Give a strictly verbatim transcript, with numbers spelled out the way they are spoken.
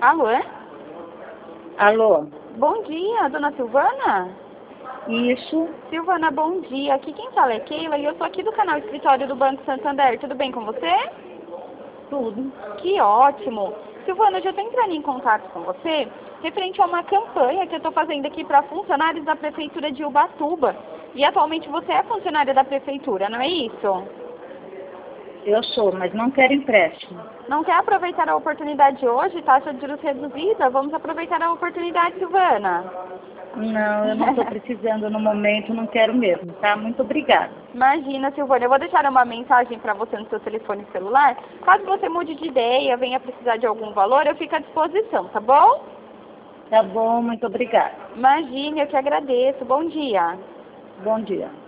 Alô? Alô? Bom dia, dona Silvana? Isso. Silvana, bom dia. Aqui quem fala é Keila e eu sou aqui do canal Escritório do Banco Santander. Tudo bem com você? Tudo. Que ótimo. Silvana, eu já estou entrando em contato com você referente a uma campanha que eu estou fazendo aqui para funcionários da Prefeitura de Ubatuba. E atualmente você é funcionária da Prefeitura, não é isso? Eu sou, mas não quero empréstimo. Não quer aproveitar a oportunidade hoje? Taxa de juros reduzida? Vamos aproveitar a oportunidade, Silvana. Não, eu não estou precisando no momento, não quero mesmo, tá? Muito obrigada. Imagina, Silvana, eu vou deixar uma mensagem para você no seu telefone celular. Caso você mude de ideia, venha precisar de algum valor, eu fico à disposição, tá bom? Tá bom, muito obrigada. Imagine, eu que agradeço. Bom dia. Bom dia.